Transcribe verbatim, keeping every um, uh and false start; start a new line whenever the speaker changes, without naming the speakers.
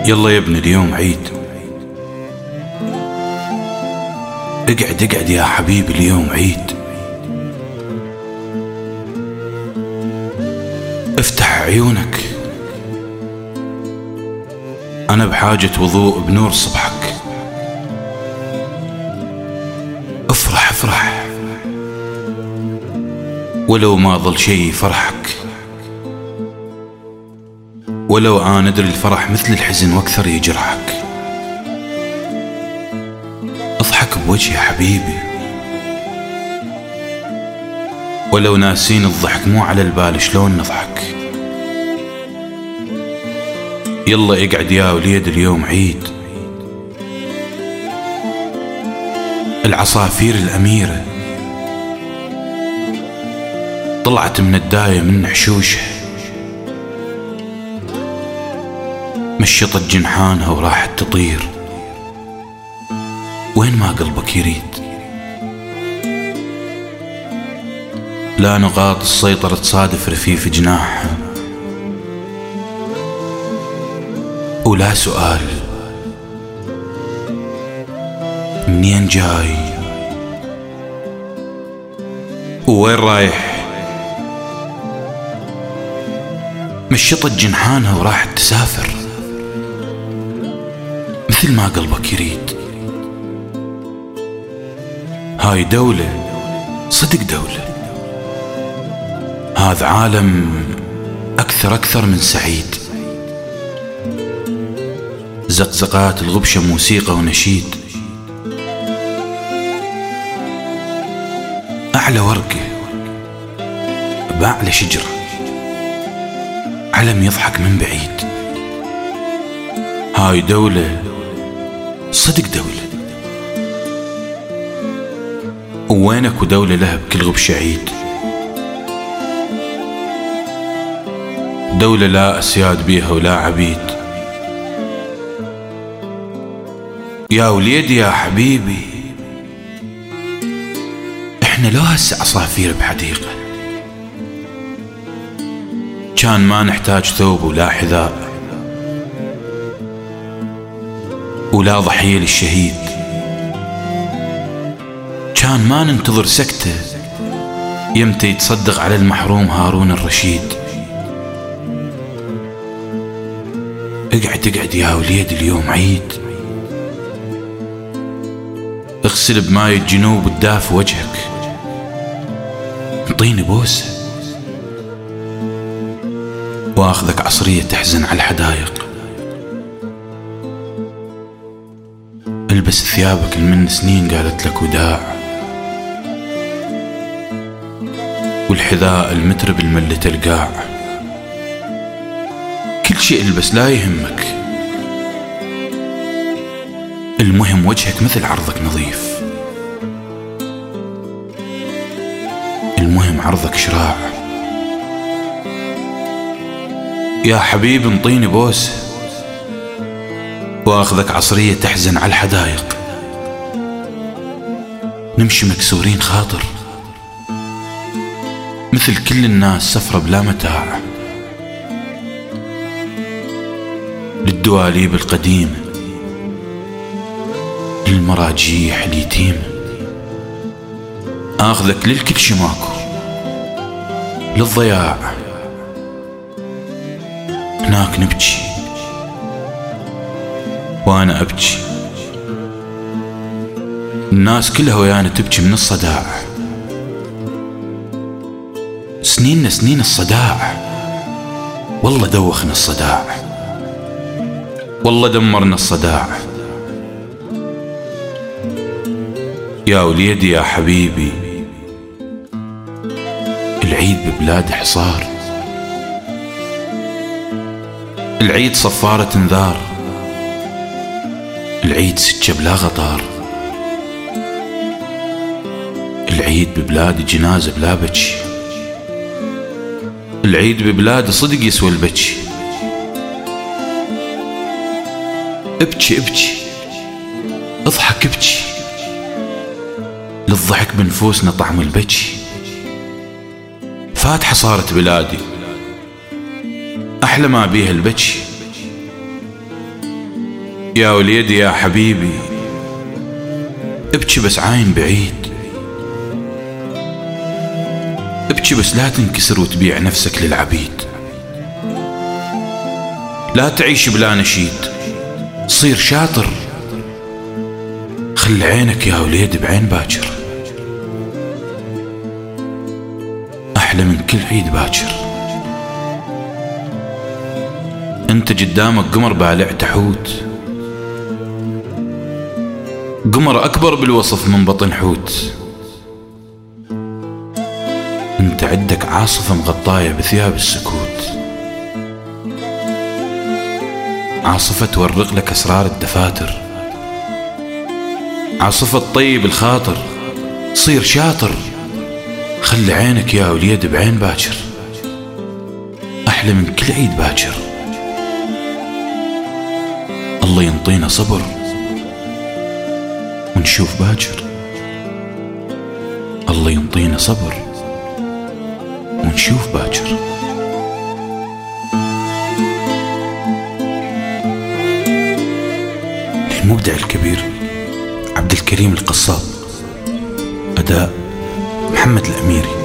يلا يا ابني اليوم عيد. اقعد اقعد يا حبيبي اليوم عيد. افتح عيونك، أنا بحاجة وضوء بنور صبحك. افرح افرح ولو ما ظل شي فرحك، ولو أنا أدري الفرح مثل الحزن واكثر يجرحك. اضحك بوجهي يا حبيبي، ولو ناسين الضحك مو على البال شلون نضحك. يلا اقعد يا وليد اليوم عيد. العصافير الأميرة طلعت من الداية من حشوشها، مشطت جنحانها وراحت تطير وين ما قلبك يريد. لا نقاط السيطرة تصادف رفيف جناحها، ولا سؤال منين جاي ووين رايح. مشطت جنحانها وراحت تسافر مثل ما قلبك يريد. هاي دولة صدق دولة، هذا عالم أكثر أكثر من سعيد. زقزقات الغبشة موسيقى ونشيد، أعلى ورقة بأعلى شجرة، علم يضحك من بعيد. هاي دولة صدق دولة، ووينك ودولة لها بكل غبشة عيد. دولة لا أسياد بيها ولا عبيد. يا وليدي يا حبيبي، احنا لو هسه عصافير بحديقة، كان ما نحتاج ثوب ولا حذاء ولا ضحية للشهيد، كان ما ننتظر سكتة يمتى يتصدق على المحروم هارون الرشيد. اقعد اقعد يا وليد اليوم عيد. اغسل بماي الجنوب الداف وجهك، انطيني بوسة واخذك عصرية تحزن على الحدايق. البس ثيابك المن سنين قالت لك وداع، والحذاء المترب الملت القاع. كل شيء البس لا يهمك، المهم وجهك مثل عرضك نظيف، المهم عرضك شراع. يا حبيبي انطيني بوسة واخذك عصرية تحزن على الحدايق. نمشي مكسورين خاطر مثل كل الناس، سفرة بلا متاع للدواليب القديمة، للمراجيح اليتيمة. آخذك للكل شماكو، للضياع هناك نبكي وأنا أبكي، الناس كلها ويانا تبكي من الصداع. سنيننا سنين الصداع، والله دوخنا الصداع، والله دمرنا الصداع. يا وليدي يا حبيبي، العيد ببلاد حصار، العيد صفارة انذار، العيد سكة بلا غطار، العيد ببلاد جنازة بلا بكي، العيد ببلاد صدق يسوى البكي. ابكي ابكي اضحك ابكي، للضحك بنفوسنا طعم البكي. فاتحة صارت بلادي، أحلى ما بيها البكي. يا وليدي يا حبيبي، ابكي بس عاين بعيد، ابكي بس لا تنكسر وتبيع نفسك للعبيد. لا تعيش بلا نشيد، صير شاطر، خل عينك يا وليد بعين باكر، أحلى من كل عيد باكر. انت قدامك قمر بالع تحوت، قمر أكبر بالوصف من بطن حوت. انت عندك عاصفة مغطاية بثياب السكوت، عاصفة تورق لك أسرار الدفاتر، عاصفة تطيب الخاطر. صير شاطر، خلي عينك يا وليد بعين باكر، أحلى من كل عيد باكر. الله ينطينا صبر ونشوف باكر، الله ينطينا صبر ونشوف باكر. المبدع الكبير عبد الكريم القصاب، أداء محمد الأميري.